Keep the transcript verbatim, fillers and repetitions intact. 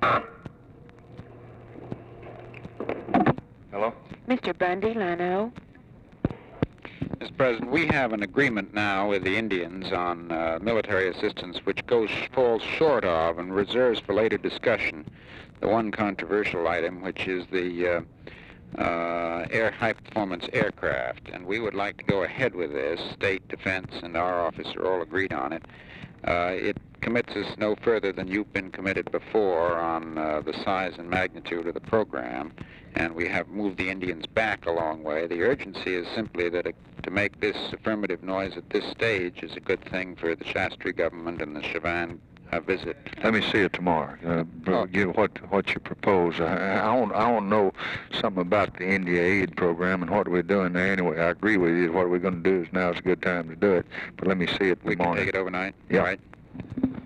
Hello? Mister Bundy, Lano. Mister President, we have an agreement now with the Indians on uh, military assistance which goes falls short of and reserves for later discussion the one controversial item, which is the uh, uh, air high-performance aircraft. And we would like to go ahead with this. State, Defense, and our office are all agreed on it. Uh, it commits us no further than you've been committed before on uh, the size and magnitude of the program, and we have moved the Indians back a long way. The urgency is simply that it, to make this affirmative noise at this stage is a good thing for the Shastri government and the Chavan uh, visit. Let me see it tomorrow. Uh, Oh. Give what what you propose. I, I want I want to know something about the India aid program and what we're doing there. Anyway, I agree with you. What we're going to do is now is a good time to do it. But let me see it We tomorrow. can take it overnight? Yeah. All right.